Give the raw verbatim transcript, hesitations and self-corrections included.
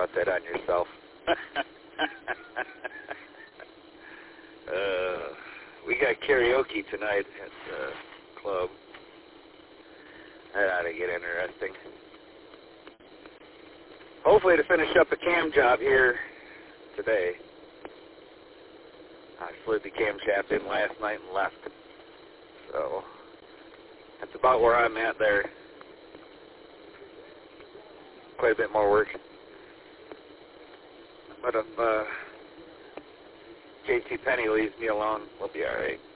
brought that on yourself. uh, we got karaoke tonight at the club. That ought to get interesting. Hopefully to finish up a cam job here today. I slid the camshaft in last night and left. So that's about where I'm at there. Quite a bit more work. But if uh, J C Penney leaves me alone, we'll be all right.